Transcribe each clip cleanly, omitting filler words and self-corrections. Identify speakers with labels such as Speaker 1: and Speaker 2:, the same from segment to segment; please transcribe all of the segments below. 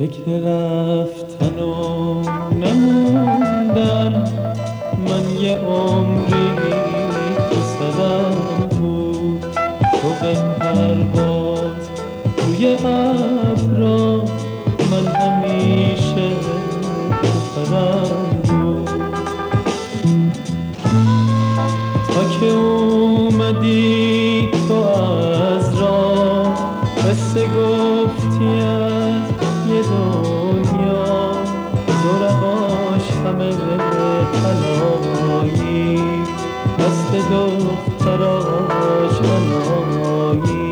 Speaker 1: فکر رفتن و نموندن، من یه عمری تو سرم بود، شوق پرواز روی ابرا، من همیشه تو پرم بود. تا که اومدی تو از راه، قصه گفتی از یه دنیا، زرقاش همه طلایی، دست دختراش بنایی.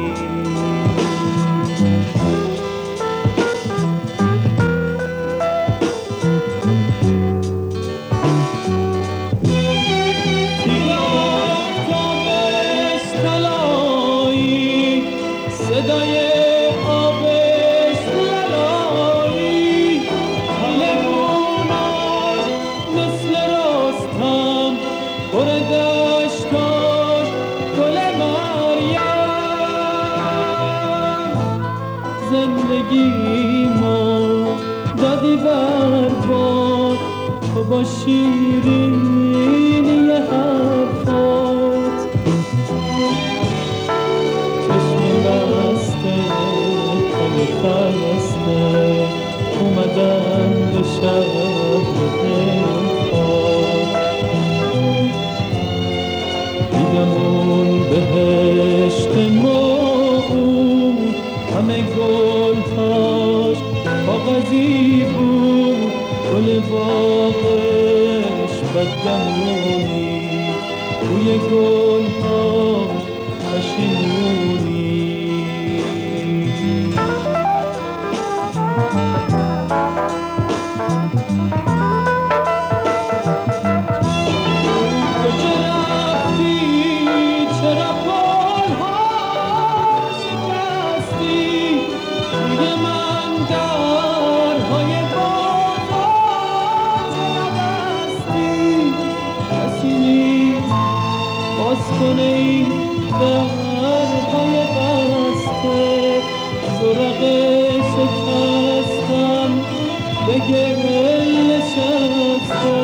Speaker 1: صدای آبش لالایی، حالموناش مثل رستم، پر دشتاش گل مریم. زندگیمو دادی برباد، تو با شیرینی حرفات، خسته اومدن به شهر دلخواه. دیدم اون بهشت موعود، همه گلهاش کاغذی بود، گل باغش بدگمونی، روی گلهاش پشیمونی. کنه این درهای بسته، زرق شکستم به گل نشسته.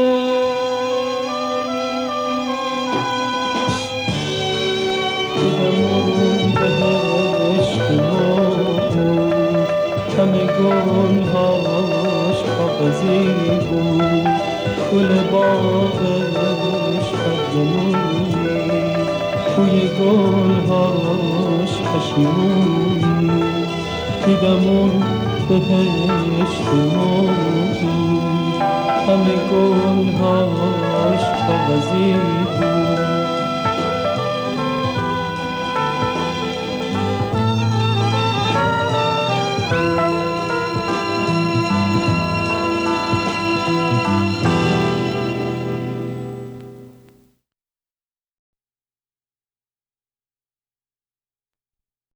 Speaker 1: دیدم اون بهشت موعود، همه گلهاش کاغذی بود، گل باغش بدگمونی، توی گلهاش پشیمونی. دیدم اون بهشت موعود، همه گلهاش کاغذی بود،